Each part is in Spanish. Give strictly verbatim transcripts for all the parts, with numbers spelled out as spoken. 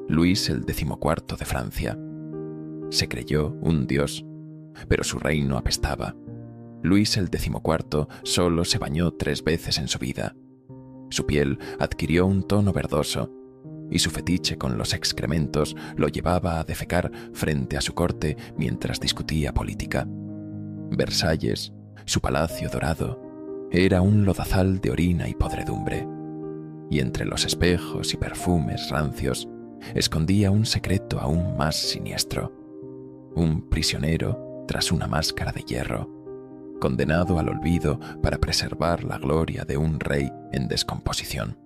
Luis el decimocuarto de Francia. Se creyó un dios, pero su reino apestaba. Luis el decimocuarto solo se bañó tres veces en su vida. Su piel adquirió un tono verdoso, y su fetiche con los excrementos lo llevaba a defecar frente a su corte mientras discutía política. Versalles, su palacio dorado, era un lodazal de orina y podredumbre, y entre los espejos y perfumes rancios escondía un secreto aún más siniestro: un prisionero tras una máscara de hierro, condenado al olvido para preservar la gloria de un rey en descomposición.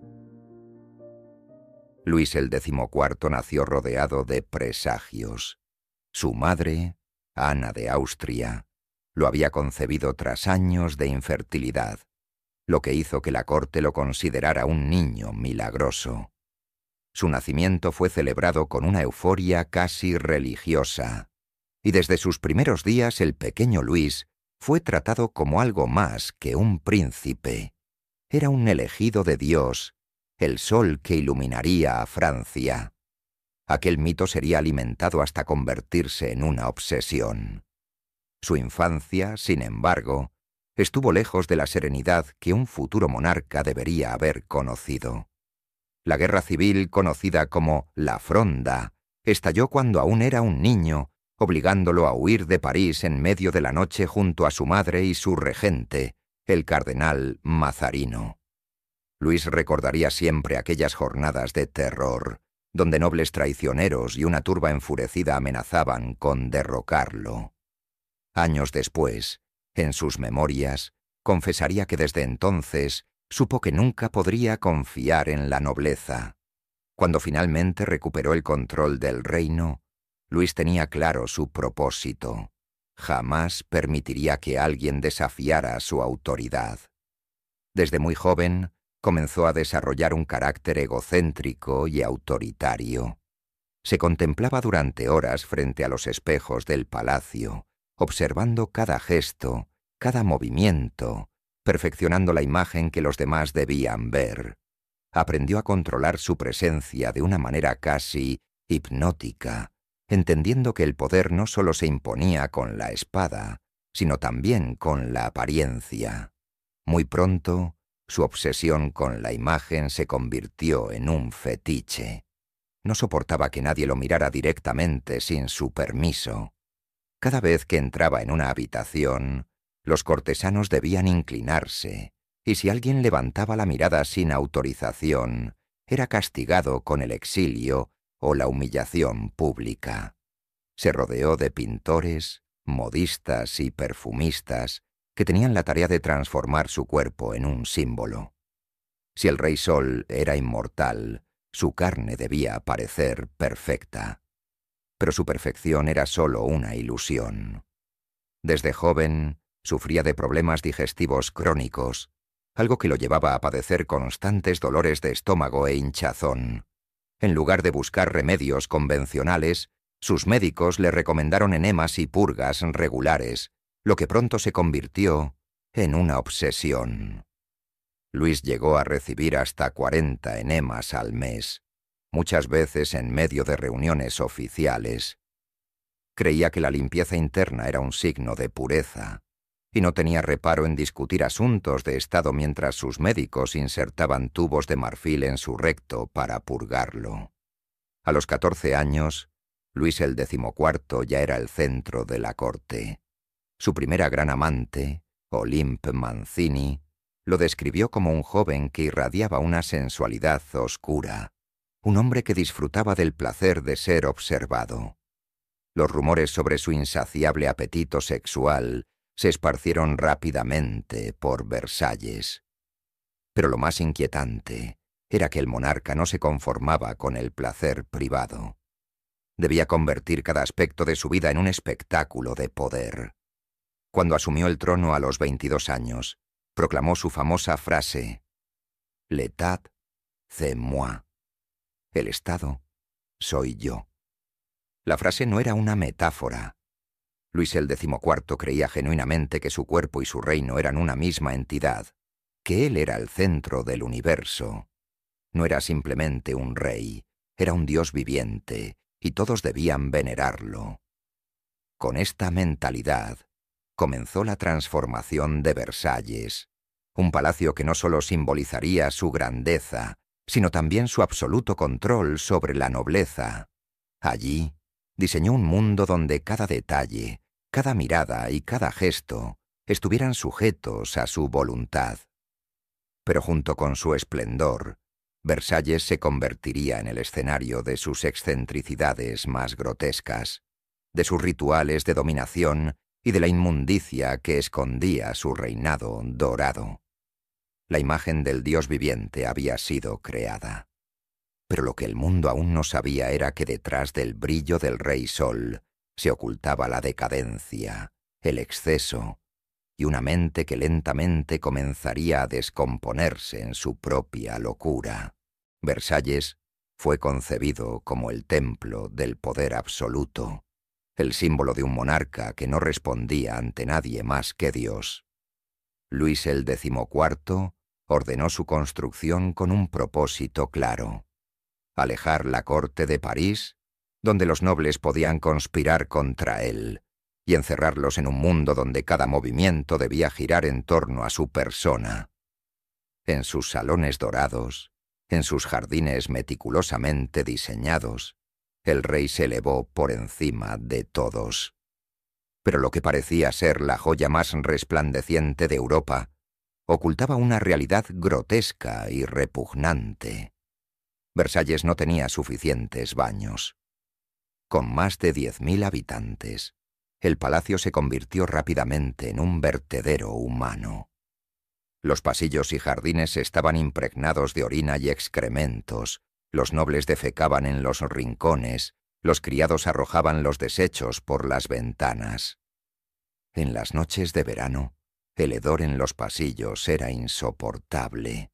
Luis el decimocuarto nació rodeado de presagios. Su madre, Ana de Austria, lo había concebido tras años de infertilidad, lo que hizo que la corte lo considerara un niño milagroso. Su nacimiento fue celebrado con una euforia casi religiosa, y desde sus primeros días el pequeño Luis fue tratado como algo más que un príncipe. Era un elegido de Dios, el sol que iluminaría a Francia. Aquel mito sería alimentado hasta convertirse en una obsesión. Su infancia, sin embargo, estuvo lejos de la serenidad que un futuro monarca debería haber conocido. La guerra civil, conocida como la Fronda, estalló cuando aún era un niño, obligándolo a huir de París en medio de la noche junto a su madre y su regente, el cardenal Mazarino. Luis recordaría siempre aquellas jornadas de terror, donde nobles traicioneros y una turba enfurecida amenazaban con derrocarlo. Años después, en sus memorias, confesaría que desde entonces supo que nunca podría confiar en la nobleza. Cuando finalmente recuperó el control del reino, Luis tenía claro su propósito: jamás permitiría que alguien desafiara su autoridad. Desde muy joven, comenzó a desarrollar un carácter egocéntrico y autoritario. Se contemplaba durante horas frente a los espejos del palacio, observando cada gesto, cada movimiento, perfeccionando la imagen que los demás debían ver. Aprendió a controlar su presencia de una manera casi hipnótica, entendiendo que el poder no solo se imponía con la espada, sino también con la apariencia. Muy pronto, su obsesión con la imagen se convirtió en un fetiche. No soportaba que nadie lo mirara directamente sin su permiso. Cada vez que entraba en una habitación, los cortesanos debían inclinarse, y si alguien levantaba la mirada sin autorización, era castigado con el exilio o la humillación pública. Se rodeó de pintores, modistas y perfumistas que tenían la tarea de transformar su cuerpo en un símbolo. Si el rey Sol era inmortal, su carne debía parecer perfecta. Pero su perfección era solo una ilusión. Desde joven, sufría de problemas digestivos crónicos, algo que lo llevaba a padecer constantes dolores de estómago e hinchazón. En lugar de buscar remedios convencionales, sus médicos le recomendaron enemas y purgas regulares, lo que pronto se convirtió en una obsesión. Luis llegó a recibir hasta cuarenta enemas al mes, muchas veces en medio de reuniones oficiales. Creía que la limpieza interna era un signo de pureza, y no tenía reparo en discutir asuntos de estado mientras sus médicos insertaban tubos de marfil en su recto para purgarlo. A los catorce años, Luis el decimocuarto ya era el centro de la corte. Su primera gran amante, Olympe Mancini, lo describió como un joven que irradiaba una sensualidad oscura, un hombre que disfrutaba del placer de ser observado. Los rumores sobre su insaciable apetito sexual se esparcieron rápidamente por Versalles. Pero lo más inquietante era que el monarca no se conformaba con el placer privado. Debía convertir cada aspecto de su vida en un espectáculo de poder. Cuando asumió el trono a los veintidós años, proclamó su famosa frase: «L'État, c'est moi». El Estado soy yo. La frase no era una metáfora. Luis el decimocuarto creía genuinamente que su cuerpo y su reino eran una misma entidad, que él era el centro del universo. No era simplemente un rey, era un dios viviente y todos debían venerarlo. Con esta mentalidad comenzó la transformación de Versalles, un palacio que no solo simbolizaría su grandeza, sino también su absoluto control sobre la nobleza. Allí diseñó un mundo donde cada detalle, cada mirada y cada gesto estuvieran sujetos a su voluntad. Pero junto con su esplendor, Versalles se convertiría en el escenario de sus excentricidades más grotescas, de sus rituales de dominación y de la inmundicia que escondía su reinado dorado. La imagen del dios viviente había sido creada. Pero lo que el mundo aún no sabía era que detrás del brillo del rey sol se ocultaba la decadencia, el exceso y una mente que lentamente comenzaría a descomponerse en su propia locura. Versalles fue concebido como el templo del poder absoluto, el símbolo de un monarca que no respondía ante nadie más que Dios. Luis el decimocuarto ordenó su construcción con un propósito claro: alejar la corte de París, donde los nobles podían conspirar contra él, y encerrarlos en un mundo donde cada movimiento debía girar en torno a su persona. En sus salones dorados, en sus jardines meticulosamente diseñados, el rey se elevó por encima de todos. Pero lo que parecía ser la joya más resplandeciente de Europa ocultaba una realidad grotesca y repugnante. Versalles no tenía suficientes baños. Con más de diez mil habitantes, el palacio se convirtió rápidamente en un vertedero humano. Los pasillos y jardines estaban impregnados de orina y excrementos, los nobles defecaban en los rincones, los criados arrojaban los desechos por las ventanas. En las noches de verano, el hedor en los pasillos era insoportable.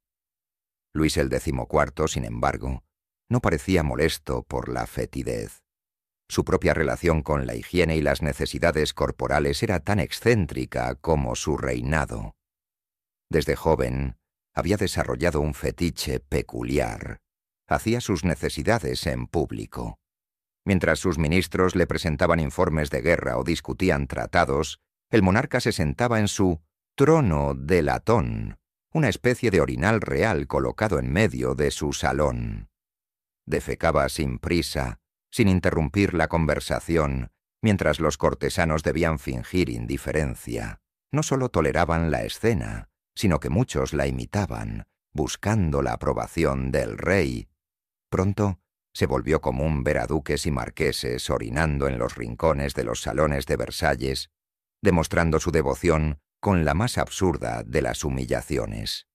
Luis el decimocuarto, sin embargo, no parecía molesto por la fetidez. Su propia relación con la higiene y las necesidades corporales era tan excéntrica como su reinado. Desde joven había desarrollado un fetiche peculiar. Hacía sus necesidades en público. Mientras sus ministros le presentaban informes de guerra o discutían tratados, el monarca se sentaba en su trono de latón, una especie de orinal real colocado en medio de su salón. Defecaba sin prisa, sin interrumpir la conversación, mientras los cortesanos debían fingir indiferencia. No solo toleraban la escena, sino que muchos la imitaban, buscando la aprobación del rey. Pronto se volvió común ver a duques y marqueses orinando en los rincones de los salones de Versalles, demostrando su devoción con la más absurda de las humillaciones.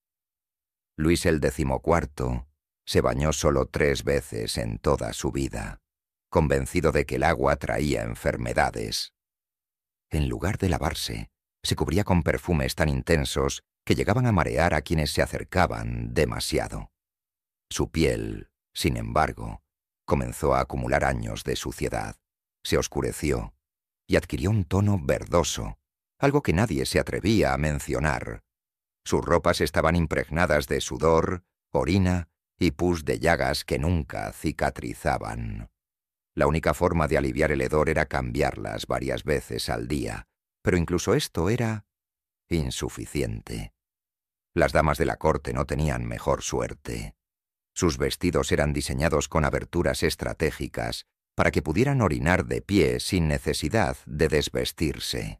Luis el decimocuarto se bañó solo tres veces en toda su vida, convencido de que el agua traía enfermedades. En lugar de lavarse, se cubría con perfumes tan intensos que llegaban a marear a quienes se acercaban demasiado. Su piel, sin embargo, comenzó a acumular años de suciedad, se oscureció y adquirió un tono verdoso, algo que nadie se atrevía a mencionar. Sus ropas estaban impregnadas de sudor, orina y pus de llagas que nunca cicatrizaban. La única forma de aliviar el hedor era cambiarlas varias veces al día, pero incluso esto era insuficiente. Las damas de la corte no tenían mejor suerte. Sus vestidos eran diseñados con aberturas estratégicas para que pudieran orinar de pie sin necesidad de desvestirse.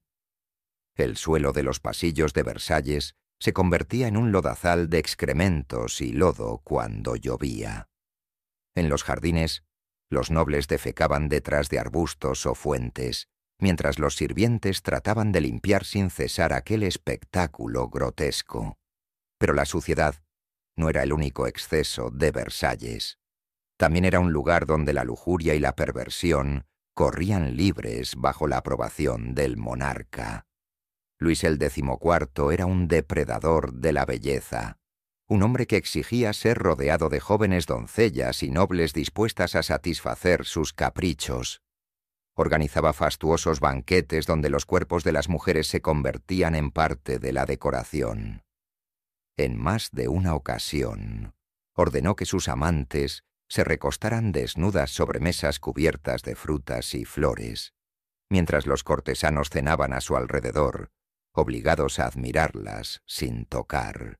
El suelo de los pasillos de Versalles se convertía en un lodazal de excrementos y lodo cuando llovía. En los jardines, los nobles defecaban detrás de arbustos o fuentes, mientras los sirvientes trataban de limpiar sin cesar aquel espectáculo grotesco. Pero la suciedad no era el único exceso de Versalles. También era un lugar donde la lujuria y la perversión corrían libres bajo la aprobación del monarca. Luis el decimocuarto era un depredador de la belleza, un hombre que exigía ser rodeado de jóvenes doncellas y nobles dispuestas a satisfacer sus caprichos. Organizaba fastuosos banquetes donde los cuerpos de las mujeres se convertían en parte de la decoración. En más de una ocasión, ordenó que sus amantes se recostaran desnudas sobre mesas cubiertas de frutas y flores, mientras los cortesanos cenaban a su alrededor, obligados a admirarlas sin tocar.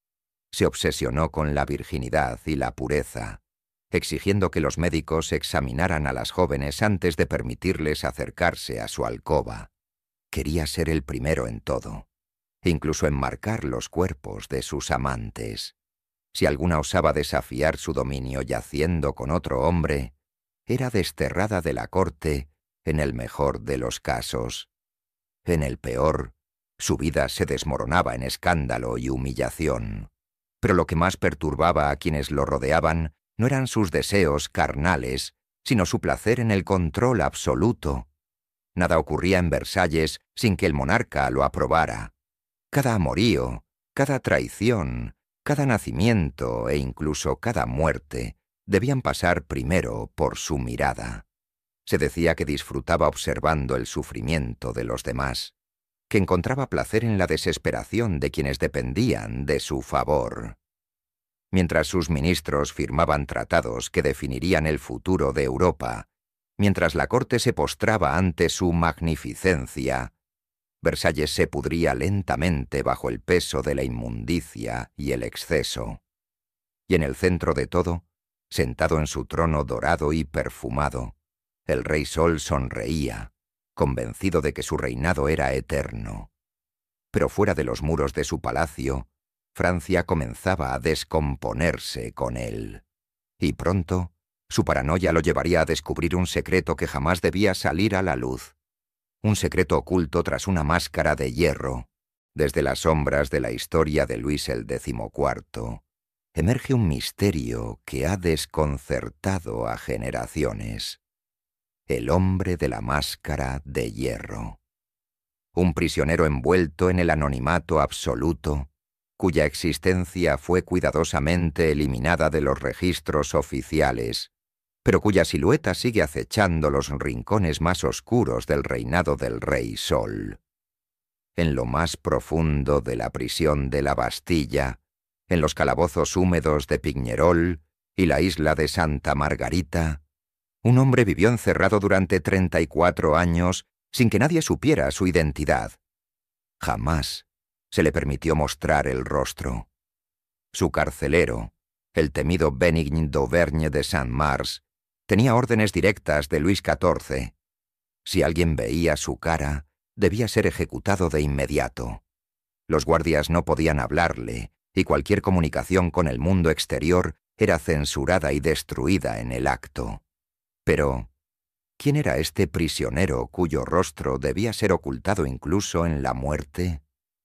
Se obsesionó con la virginidad y la pureza, exigiendo que los médicos examinaran a las jóvenes antes de permitirles acercarse a su alcoba. Quería ser el primero en todo, incluso enmarcar los cuerpos de sus amantes. Si alguna osaba desafiar su dominio yaciendo con otro hombre, era desterrada de la corte en el mejor de los casos. En el peor, su vida se desmoronaba en escándalo y humillación. Pero lo que más perturbaba a quienes lo rodeaban no eran sus deseos carnales, sino su placer en el control absoluto. Nada ocurría en Versalles sin que el monarca lo aprobara. Cada amorío, cada traición, cada nacimiento e incluso cada muerte debían pasar primero por su mirada. Se decía que disfrutaba observando el sufrimiento de los demás, que encontraba placer en la desesperación de quienes dependían de su favor. Mientras sus ministros firmaban tratados que definirían el futuro de Europa, mientras la corte se postraba ante su magnificencia, Versalles se pudría lentamente bajo el peso de la inmundicia y el exceso. Y en el centro de todo, sentado en su trono dorado y perfumado, el rey Sol sonreía, convencido de que su reinado era eterno. Pero fuera de los muros de su palacio, Francia comenzaba a descomponerse con él. Y pronto, su paranoia lo llevaría a descubrir un secreto que jamás debía salir a la luz. Un secreto oculto tras una máscara de hierro. Desde las sombras de la historia de Luis el decimocuarto, emerge un misterio que ha desconcertado a generaciones. El hombre de la máscara de hierro. Un prisionero envuelto en el anonimato absoluto, cuya existencia fue cuidadosamente eliminada de los registros oficiales, pero cuya silueta sigue acechando los rincones más oscuros del reinado del Rey Sol. En lo más profundo de la prisión de la Bastilla, en los calabozos húmedos de Pignerol y la isla de Santa Margarita, un hombre vivió encerrado durante treinta y cuatro años sin que nadie supiera su identidad. Jamás se le permitió mostrar el rostro. Su carcelero, el temido Benign d'Auvergne de Saint-Mars, tenía órdenes directas de Luis catorce. Si alguien veía su cara, debía ser ejecutado de inmediato. Los guardias no podían hablarle, y cualquier comunicación con el mundo exterior era censurada y destruida en el acto. Pero, ¿quién era este prisionero cuyo rostro debía ser ocultado incluso en la muerte?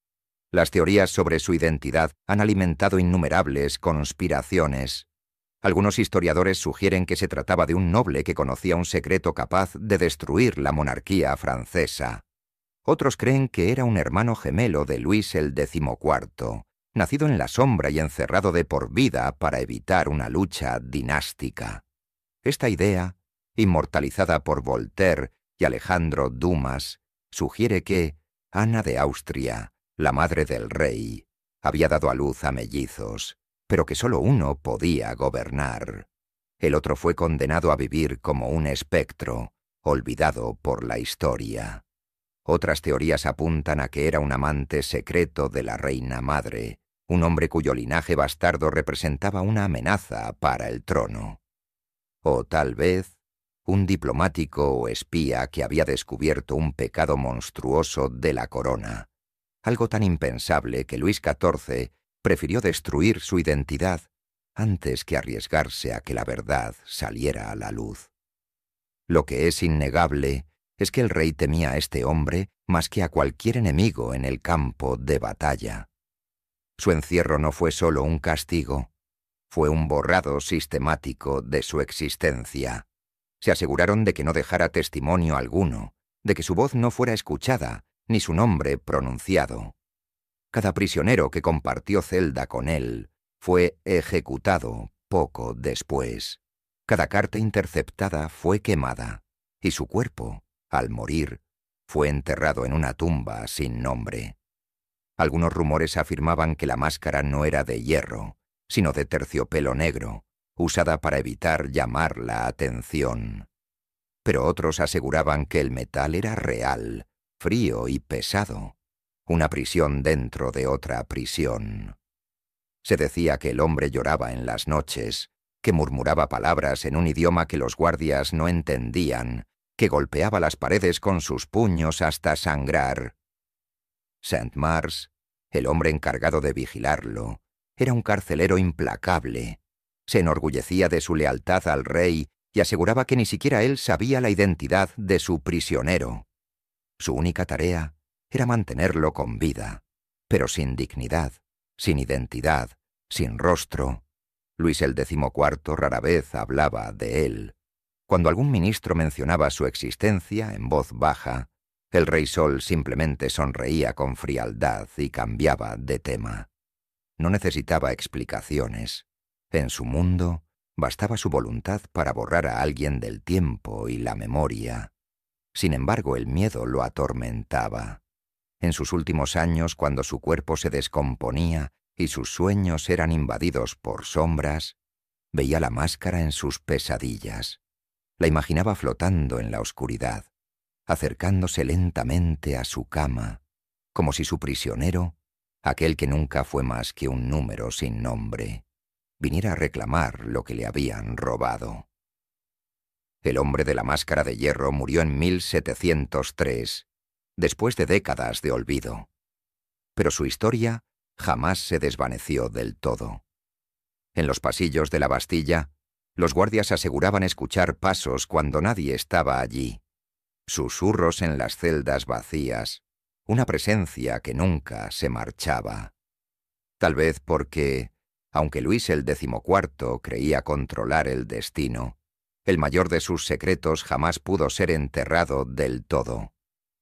Las teorías sobre su identidad han alimentado innumerables conspiraciones. Algunos historiadores sugieren que se trataba de un noble que conocía un secreto capaz de destruir la monarquía francesa. Otros creen que era un hermano gemelo de Luis el decimocuarto, nacido en la sombra y encerrado de por vida para evitar una lucha dinástica. Esta idea, inmortalizada por Voltaire y Alejandro Dumas, sugiere que Ana de Austria, la madre del rey, había dado a luz a mellizos, pero que solo uno podía gobernar. El otro fue condenado a vivir como un espectro, olvidado por la historia. Otras teorías apuntan a que era un amante secreto de la reina madre, un hombre cuyo linaje bastardo representaba una amenaza para el trono. O tal vez, un diplomático o espía que había descubierto un pecado monstruoso de la corona, algo tan impensable que Luis catorce prefirió destruir su identidad antes que arriesgarse a que la verdad saliera a la luz. Lo que es innegable es que el rey temía a este hombre más que a cualquier enemigo en el campo de batalla. Su encierro no fue solo un castigo, fue un borrado sistemático de su existencia. Se aseguraron de que no dejara testimonio alguno, de que su voz no fuera escuchada, ni su nombre pronunciado. Cada prisionero que compartió celda con él fue ejecutado poco después. Cada carta interceptada fue quemada, y su cuerpo, al morir, fue enterrado en una tumba sin nombre. Algunos rumores afirmaban que la máscara no era de hierro, sino de terciopelo negro, usada para evitar llamar la atención. Pero otros aseguraban que el metal era real, frío y pesado, una prisión dentro de otra prisión. Se decía que el hombre lloraba en las noches, que murmuraba palabras en un idioma que los guardias no entendían, que golpeaba las paredes con sus puños hasta sangrar. Saint-Mars, el hombre encargado de vigilarlo, era un carcelero implacable. Se enorgullecía de su lealtad al rey y aseguraba que ni siquiera él sabía la identidad de su prisionero. Su única tarea era mantenerlo con vida, pero sin dignidad, sin identidad, sin rostro. Luis el decimocuarto rara vez hablaba de él. Cuando algún ministro mencionaba su existencia en voz baja, el rey Sol simplemente sonreía con frialdad y cambiaba de tema. No necesitaba explicaciones. En su mundo bastaba su voluntad para borrar a alguien del tiempo y la memoria. Sin embargo, el miedo lo atormentaba. En sus últimos años, cuando su cuerpo se descomponía y sus sueños eran invadidos por sombras, veía la máscara en sus pesadillas. La imaginaba flotando en la oscuridad, acercándose lentamente a su cama, como si su prisionero, aquel que nunca fue más que un número sin nombre, viniera a reclamar lo que le habían robado. El hombre de la máscara de hierro murió en mil setecientos tres, después de décadas de olvido. Pero su historia jamás se desvaneció del todo. En los pasillos de la Bastilla, los guardias aseguraban escuchar pasos cuando nadie estaba allí, susurros en las celdas vacías, una presencia que nunca se marchaba. Tal vez porque, aunque Luis el decimocuarto creía controlar el destino, el mayor de sus secretos jamás pudo ser enterrado del todo.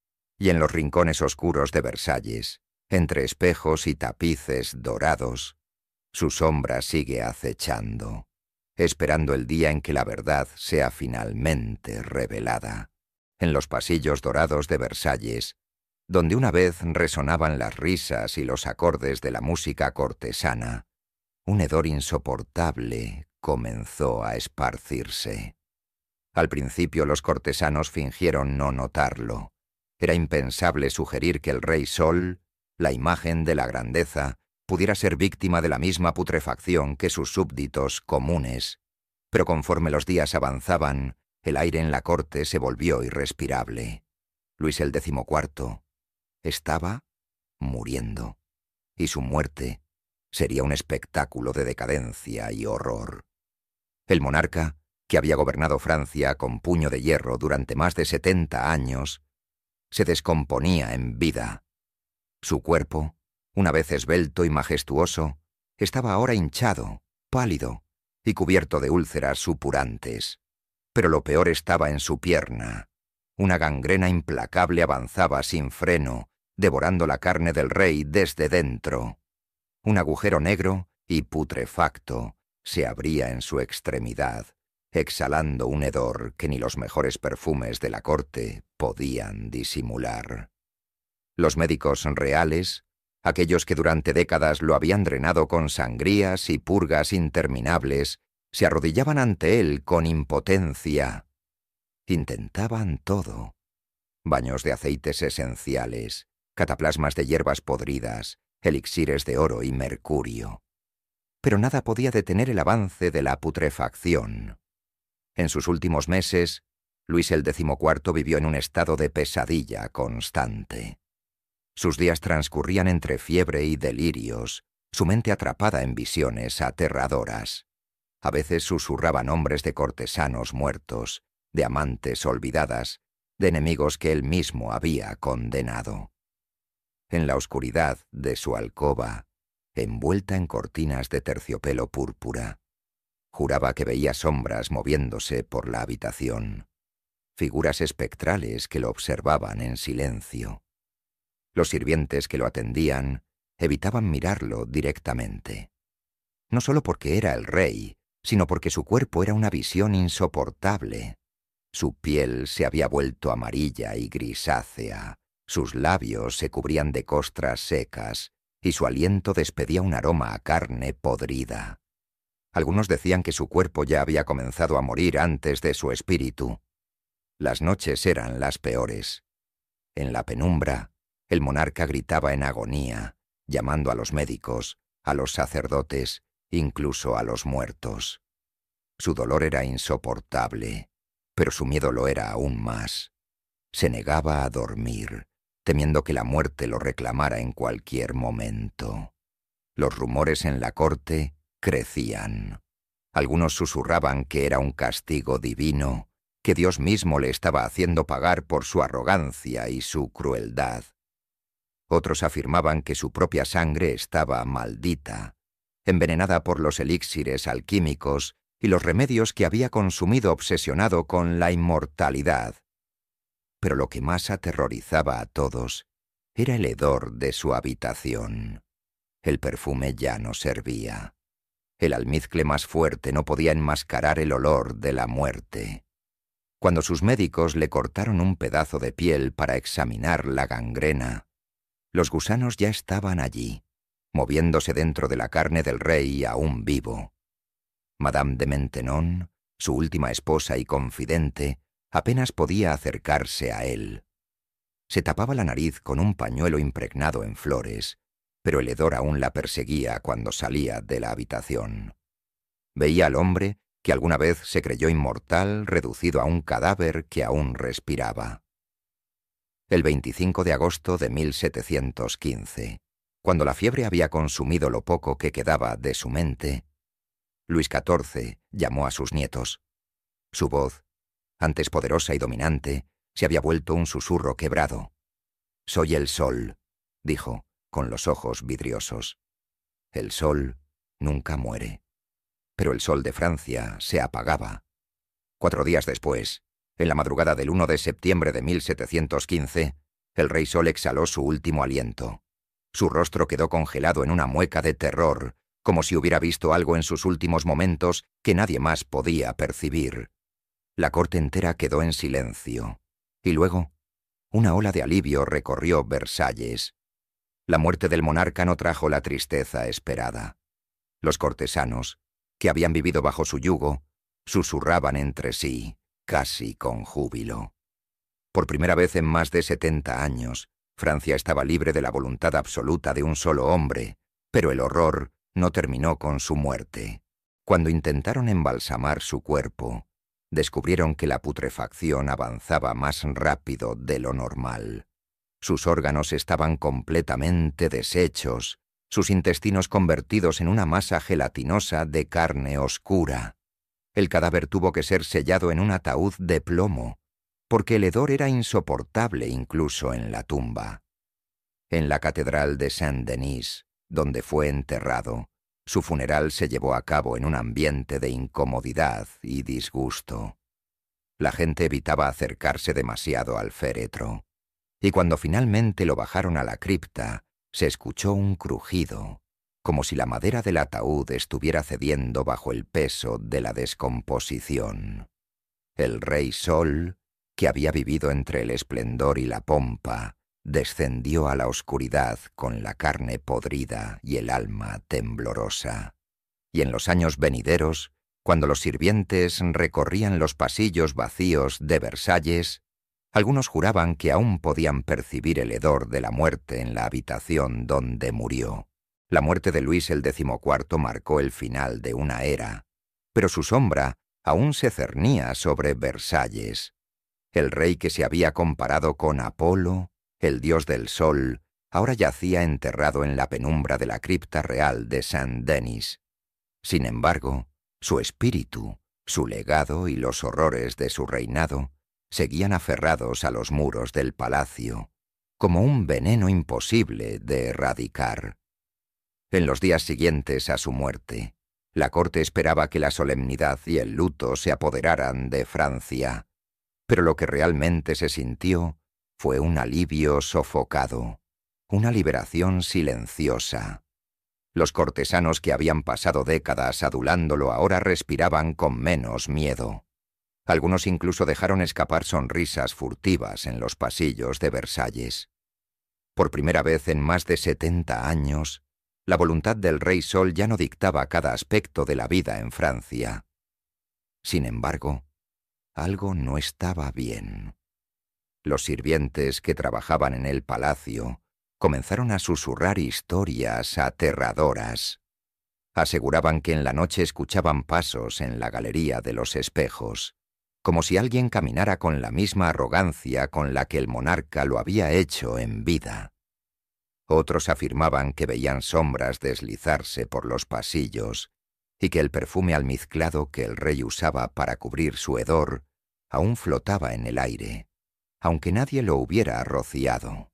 Y en los rincones oscuros de Versalles, entre espejos y tapices dorados, su sombra sigue acechando, esperando el día en que la verdad sea finalmente revelada. En los pasillos dorados de Versalles, donde una vez resonaban las risas y los acordes de la música cortesana, un hedor insoportable comenzó a esparcirse. Al principio los cortesanos fingieron no notarlo. Era impensable sugerir que el rey Sol, la imagen de la grandeza, pudiera ser víctima de la misma putrefacción que sus súbditos comunes. Pero conforme los días avanzaban, el aire en la corte se volvió irrespirable. Luis el decimocuarto estaba muriendo, y su muerte sería un espectáculo de decadencia y horror. El monarca, que había gobernado Francia con puño de hierro durante más de setenta años, se descomponía en vida. Su cuerpo, una vez esbelto y majestuoso, estaba ahora hinchado, pálido y cubierto de úlceras supurantes. Pero lo peor estaba en su pierna. Una gangrena implacable avanzaba sin freno, devorando la carne del rey desde dentro. Un agujero negro y putrefacto se abría en su extremidad, exhalando un hedor que ni los mejores perfumes de la corte podían disimular. Los médicos reales, aquellos que durante décadas lo habían drenado con sangrías y purgas interminables, se arrodillaban ante él con impotencia. Intentaban todo: baños de aceites esenciales, cataplasmas de hierbas podridas, elixires de oro y mercurio. Pero nada podía detener el avance de la putrefacción. En sus últimos meses, Luis el decimocuarto vivió en un estado de pesadilla constante. Sus días transcurrían entre fiebre y delirios, su mente atrapada en visiones aterradoras. A veces susurraba nombres de cortesanos muertos, de amantes olvidadas, de enemigos que él mismo había condenado. En la oscuridad de su alcoba, envuelta en cortinas de terciopelo púrpura, juraba que veía sombras moviéndose por la habitación, figuras espectrales que lo observaban en silencio. Los sirvientes que lo atendían evitaban mirarlo directamente. No solo porque era el rey, sino porque su cuerpo era una visión insoportable. Su piel se había vuelto amarilla y grisácea, sus labios se cubrían de costras secas y su aliento despedía un aroma a carne podrida. Algunos decían que su cuerpo ya había comenzado a morir antes de su espíritu. Las noches eran las peores. En la penumbra, el monarca gritaba en agonía, llamando a los médicos, a los sacerdotes, incluso a los muertos. Su dolor era insoportable, pero su miedo lo era aún más. Se negaba a dormir, temiendo que la muerte lo reclamara en cualquier momento. Los rumores en la corte crecían. Algunos susurraban que era un castigo divino, que Dios mismo le estaba haciendo pagar por su arrogancia y su crueldad. Otros afirmaban que su propia sangre estaba maldita, envenenada por los elixires alquímicos y los remedios que había consumido obsesionado con la inmortalidad. Pero lo que más aterrorizaba a todos era el hedor de su habitación. El perfume ya no servía. El almizcle más fuerte no podía enmascarar el olor de la muerte. Cuando sus médicos le cortaron un pedazo de piel para examinar la gangrena, los gusanos ya estaban allí, moviéndose dentro de la carne del rey aún vivo. Madame de Maintenon, su última esposa y confidente, apenas podía acercarse a él. Se tapaba la nariz con un pañuelo impregnado en flores, pero el hedor aún la perseguía cuando salía de la habitación. Veía al hombre que alguna vez se creyó inmortal, reducido a un cadáver que aún respiraba. El veinticinco de agosto de mil setecientos quince, cuando la fiebre había consumido lo poco que quedaba de su mente, Luis catorce llamó a sus nietos. Su voz, antes poderosa y dominante, se había vuelto un susurro quebrado. «Soy el sol», dijo, con los ojos vidriosos. «El sol nunca muere». Pero el sol de Francia se apagaba. Cuatro días después, en la madrugada del uno de septiembre de mil setecientos quince, el rey Sol exhaló su último aliento. Su rostro quedó congelado en una mueca de terror, como si hubiera visto algo en sus últimos momentos que nadie más podía percibir. La corte entera quedó en silencio, y luego una ola de alivio recorrió Versalles. La muerte del monarca no trajo la tristeza esperada. Los cortesanos, que habían vivido bajo su yugo, susurraban entre sí, casi con júbilo. Por primera vez en más de setenta años, Francia estaba libre de la voluntad absoluta de un solo hombre, pero el horror no terminó con su muerte. Cuando intentaron embalsamar su cuerpo, descubrieron que la putrefacción avanzaba más rápido de lo normal. Sus órganos estaban completamente deshechos, sus intestinos convertidos en una masa gelatinosa de carne oscura. El cadáver tuvo que ser sellado en un ataúd de plomo, porque el hedor era insoportable incluso en la tumba. En la catedral de Saint-Denis, donde fue enterrado, su funeral se llevó a cabo en un ambiente de incomodidad y disgusto. La gente evitaba acercarse demasiado al féretro, y cuando finalmente lo bajaron a la cripta, se escuchó un crujido, como si la madera del ataúd estuviera cediendo bajo el peso de la descomposición. El rey Sol, que había vivido entre el esplendor y la pompa, descendió a la oscuridad con la carne podrida y el alma temblorosa. Y en los años venideros, cuando los sirvientes recorrían los pasillos vacíos de Versalles, algunos juraban que aún podían percibir el hedor de la muerte en la habitación donde murió. La muerte de Luis el decimocuarto marcó el final de una era, pero su sombra aún se cernía sobre Versalles. El rey que se había comparado con Apolo, el dios del sol, ahora yacía enterrado en la penumbra de la cripta real de Saint-Denis. Sin embargo, su espíritu, su legado y los horrores de su reinado seguían aferrados a los muros del palacio, como un veneno imposible de erradicar. En los días siguientes a su muerte, la corte esperaba que la solemnidad y el luto se apoderaran de Francia, pero lo que realmente se sintió fue un alivio sofocado, una liberación silenciosa. Los cortesanos que habían pasado décadas adulándolo ahora respiraban con menos miedo. Algunos incluso dejaron escapar sonrisas furtivas en los pasillos de Versalles. Por primera vez en más de setenta años, La voluntad del Rey Sol ya no dictaba cada aspecto de la vida en Francia. Sin embargo, algo no estaba bien. Los sirvientes que trabajaban en el palacio comenzaron a susurrar historias aterradoras. Aseguraban que en la noche escuchaban pasos en la galería de los espejos, como si alguien caminara con la misma arrogancia con la que el monarca lo había hecho en vida. Otros afirmaban que veían sombras deslizarse por los pasillos y que el perfume almizclado que el rey usaba para cubrir su hedor aún flotaba en el aire, aunque nadie lo hubiera rociado.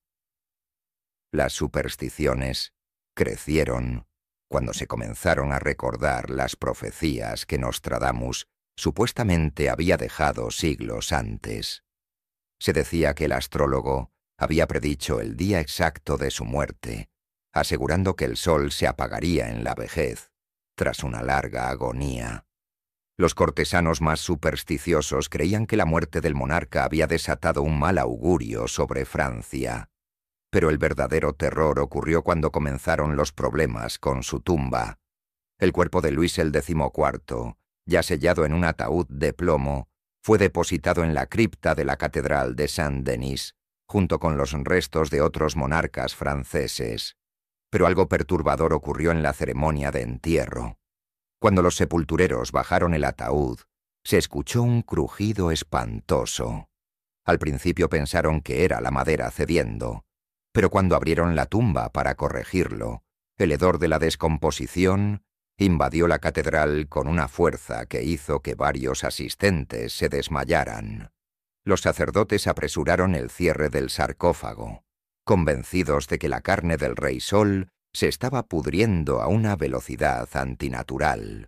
Las supersticiones crecieron cuando se comenzaron a recordar las profecías que Nostradamus supuestamente había dejado siglos antes. Se decía que el astrólogo había predicho el día exacto de su muerte, asegurando que el sol se apagaría en la vejez, tras una larga agonía. Los cortesanos más supersticiosos creían que la muerte del monarca había desatado un mal augurio sobre Francia. Pero el verdadero terror ocurrió cuando comenzaron los problemas con su tumba. El cuerpo de Luis el decimocuarto, ya sellado en un ataúd de plomo, fue depositado en la cripta de la Catedral de Saint-Denis, junto con los restos de otros monarcas franceses. Pero algo perturbador ocurrió en la ceremonia de entierro. Cuando los sepultureros bajaron el ataúd, se escuchó un crujido espantoso. Al principio pensaron que era la madera cediendo, pero cuando abrieron la tumba para corregirlo, el hedor de la descomposición invadió la catedral con una fuerza que hizo que varios asistentes se desmayaran. Los sacerdotes apresuraron el cierre del sarcófago, convencidos de que la carne del Rey Sol se estaba pudriendo a una velocidad antinatural.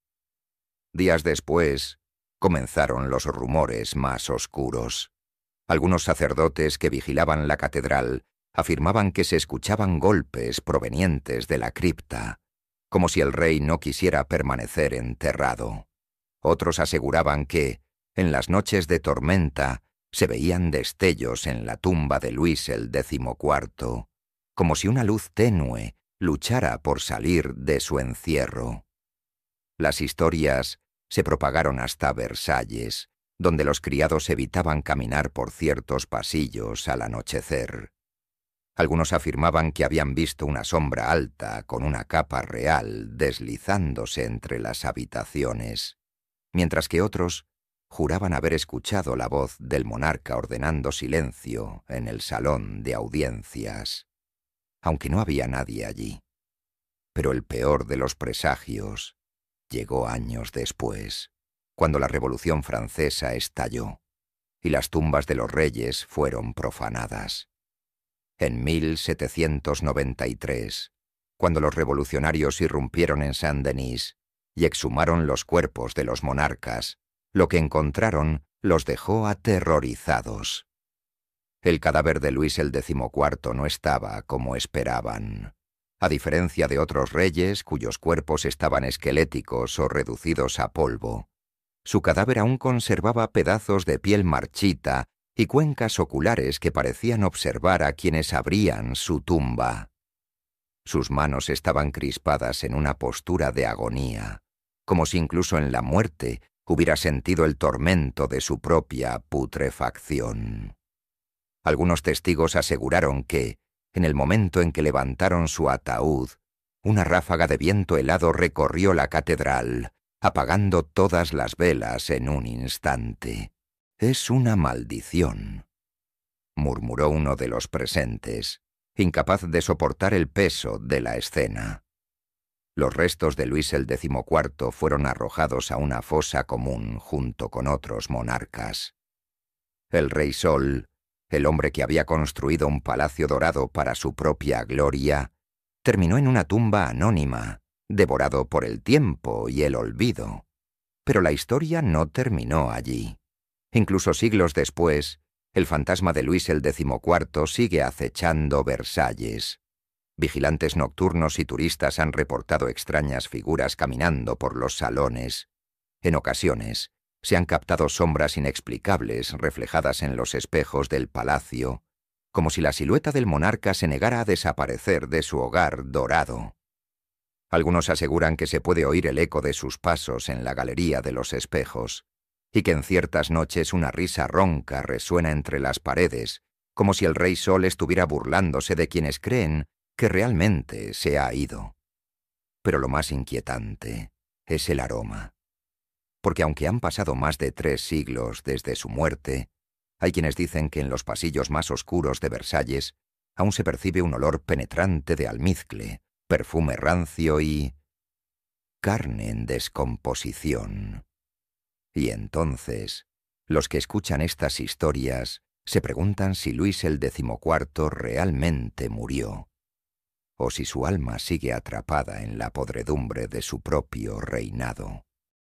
Días después, comenzaron los rumores más oscuros. Algunos sacerdotes que vigilaban la catedral afirmaban que se escuchaban golpes provenientes de la cripta, como si el rey no quisiera permanecer enterrado. Otros aseguraban que, en las noches de tormenta, se veían destellos en la tumba de Luis el decimocuarto, como si una luz tenue luchara por salir de su encierro. Las historias se propagaron hasta Versalles, donde los criados evitaban caminar por ciertos pasillos al anochecer. Algunos afirmaban que habían visto una sombra alta con una capa real deslizándose entre las habitaciones, mientras que otros juraban haber escuchado la voz del monarca ordenando silencio en el salón de audiencias, aunque no había nadie allí. Pero el peor de los presagios llegó años después, cuando la Revolución Francesa estalló y las tumbas de los reyes fueron profanadas. En mil setecientos noventa y tres, cuando los revolucionarios irrumpieron en Saint-Denis y exhumaron los cuerpos de los monarcas, lo que encontraron los dejó aterrorizados. El cadáver de Luis el decimocuarto no estaba como esperaban. A diferencia de otros reyes cuyos cuerpos estaban esqueléticos o reducidos a polvo, su cadáver aún conservaba pedazos de piel marchita y cuencas oculares que parecían observar a quienes abrían su tumba. Sus manos estaban crispadas en una postura de agonía, como si incluso en la muerte hubiera sentido el tormento de su propia putrefacción. Algunos testigos aseguraron que, en el momento en que levantaron su ataúd, una ráfaga de viento helado recorrió la catedral, apagando todas las velas en un instante. «Es una maldición», murmuró uno de los presentes, incapaz de soportar el peso de la escena. Los restos de Luis el decimocuarto fueron arrojados a una fosa común junto con otros monarcas. El Rey Sol, el hombre que había construido un palacio dorado para su propia gloria, terminó en una tumba anónima, devorado por el tiempo y el olvido. Pero la historia no terminó allí. Incluso siglos después, el fantasma de Luis el decimocuarto sigue acechando Versalles. Vigilantes nocturnos y turistas han reportado extrañas figuras caminando por los salones. En ocasiones, se han captado sombras inexplicables reflejadas en los espejos del palacio, como si la silueta del monarca se negara a desaparecer de su hogar dorado. Algunos aseguran que se puede oír el eco de sus pasos en la galería de los espejos, y que en ciertas noches una risa ronca resuena entre las paredes, como si el rey Sol estuviera burlándose de quienes creen que realmente se ha ido. Pero lo más inquietante es el aroma, porque aunque han pasado más de tres siglos desde su muerte, hay quienes dicen que en los pasillos más oscuros de Versalles aún se percibe un olor penetrante de almizcle, perfume rancio y carne en descomposición. Y entonces, los que escuchan estas historias se preguntan si Luis el decimocuarto realmente murió, o si su alma sigue atrapada en la podredumbre de su propio reinado.